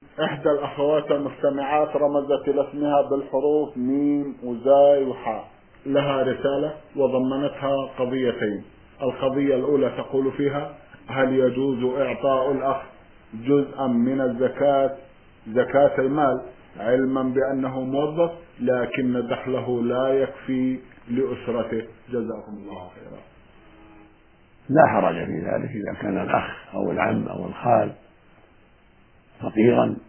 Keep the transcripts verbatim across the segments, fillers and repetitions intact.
إحدى الأخوات المستمعات رمزت إلى اسمها بالحروف ميم وزاي وحاء، لها رسالة وضمنتها قضيتين. القضية الأولى تقول فيها: هل يجوز إعطاء الأخ جزءا من الزكاة زكاة المال علما بأنه موظف لكن دخله لا يكفي لأسرته؟ جزاكم الله خيرا. لا حرج في ذلك إذا كان الأخ أو العم أو الخال فقيرا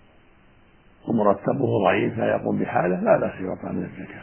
ومرتبه ضعيف لا يقوم بحاله لا بأس يعطى من الزكاة،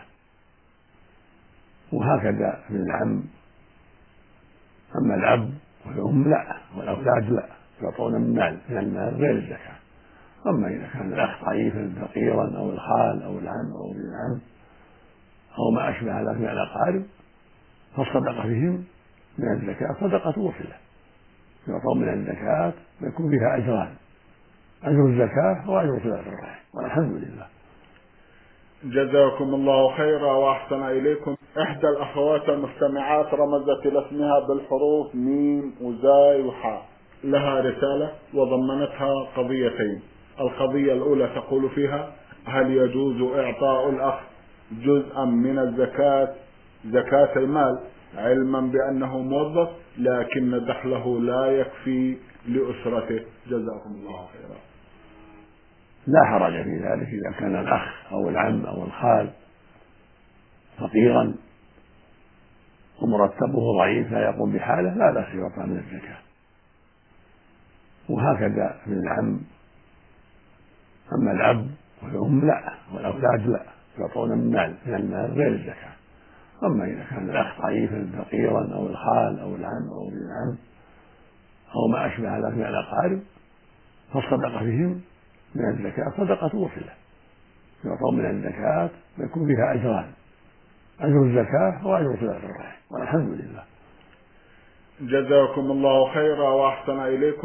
وهكذا في العم. أما الأب والأم لا، والأولاد لا، يعطون من المال من المال غير الزكاة. أما إذا كان الأخ ضعيفا فقيرا أو الخال أو العم أو ابن العم أو ما أشبه ذلك من الأقارب فالصدقة فيهم من الزكاة صدقة وصلة، يعطون من الزكاة ويكون فيها أجران: أجر الزكاة وأجر صلة الرحم، والحمد لله. جزاكم الله خيرا وأحسن إليكم. إحدى الأخوات المستمعات رمزت إلى اسمها بالحروف ميم وزاي وحاء، لها رسالة وضمنتها قضيتين. القضية الأولى تقول فيها: هل يجوز إعطاء الأخ جزءا من الزكاة زكاة المال علما بأنه موظف لكن دخله لا يكفي لأسرته؟ جزاكم الله خيرا. لا حرج في ذلك إذا كان الأخ أو العم أو الخال فقيرا ومرتبه ضعيف لا يقوم بحاله لا بأس يعطى من الزكاة، وهكذا في العم. أما الأب والأم لا، والأولاد لا، يعطون من المال من المال غير الزكاة. أما إذا كان الأخ ضعيفا فقيرا أو الخال أو العم أو ابن العم أو ما أشبه ذلك من الأقارب فالصدقة فيهم من الزكاة صدقة وصلة، يعطون من الزكاة ويكون فيها أجران: أجر الزكاة وأجر صلة الرحم، والحمد لله. جزاكم الله خيرا وأحسن إليكم.